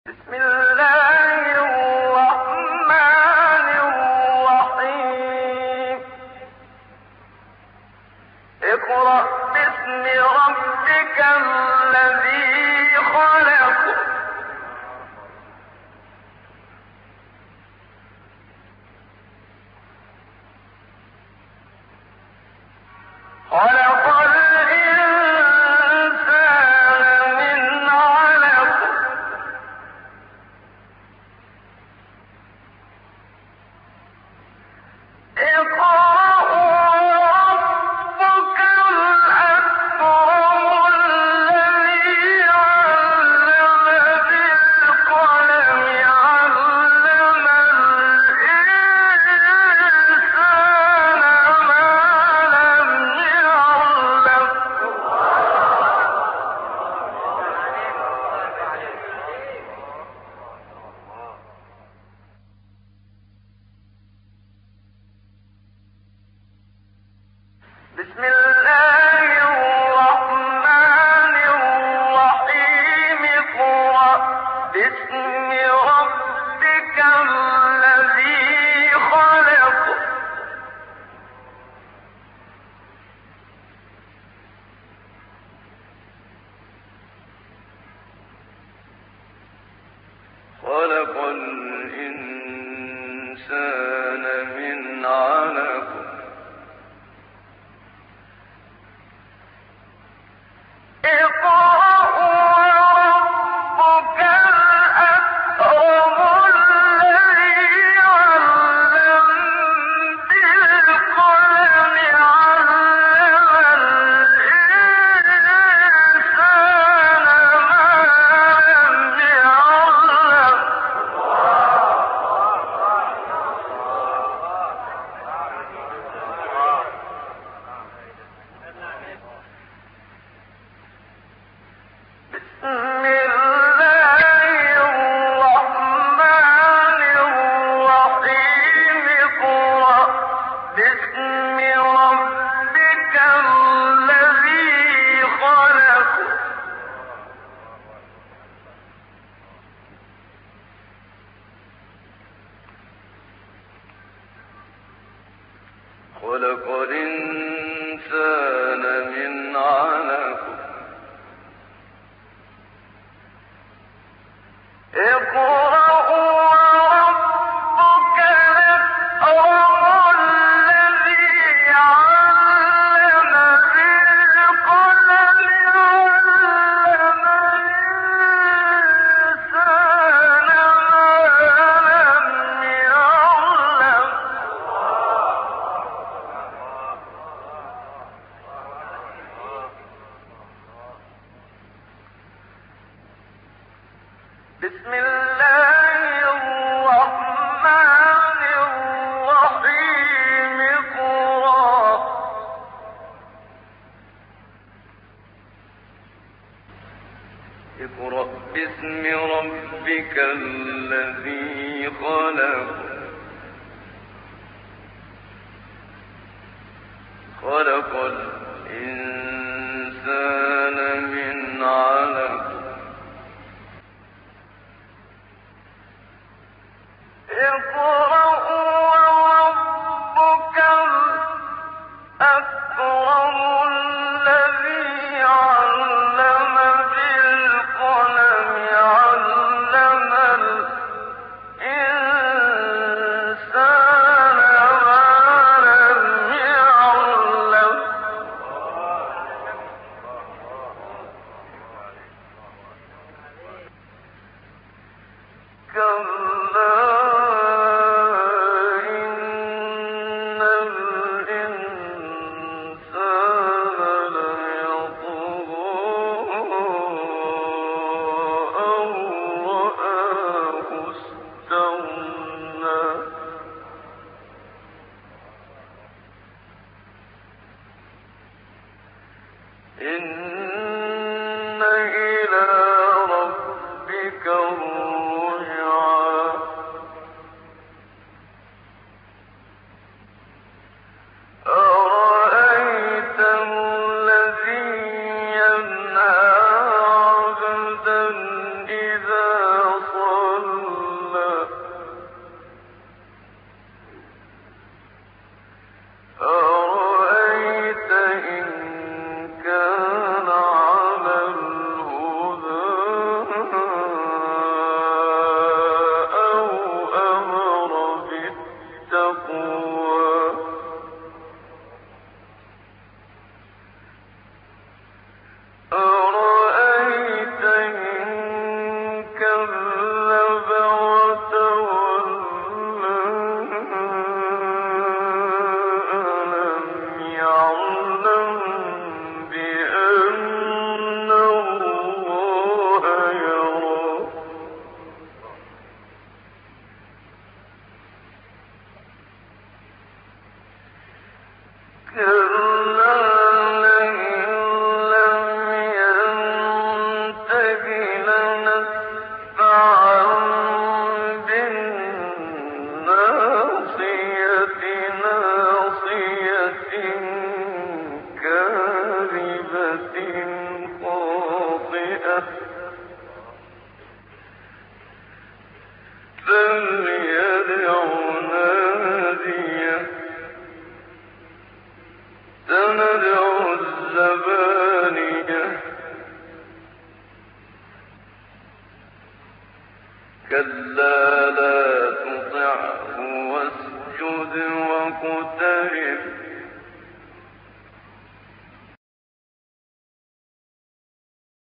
بسم الله الرحمن الرحيم اقرأ باسم ربك الذي خلق خلق الإنسان من علق اقرأ ربك الأكرم الذي علم بالقلم علم الإنسان ما لم يعلم بسم الله الرحمن الرحيم اقرأ باسم ربك الذي خلق خلق الإنسان من علق اقرأ ربك الأكرم الذي علم بالقلم علم الإنسان ما لم يعلم بسم الله الرحمن الرحيم اقرأ باسم ربك الذي خلق خلق الإنسان من علق اقرأ ربك الأكرم الذي علم بالقلم علم الإنسان ما لم يعلم بسم الله الرحمن الرحيم اقرأ باسم ربك الذي خلق خلق الإنسان من علق اقرأ ربك الأكرم الذي علم بالقلم علم الإنسان ما لم يعلم كلا إن الإنسان ليطغى أن رآه استغنى إن إلى ربك الرجعى كلا لئن لم ينته لنسفعا بالناصية ناصية كاذبة خاطئة فليدع ناديه سندع الزبانية كلا لا تطعه واسجد واقترب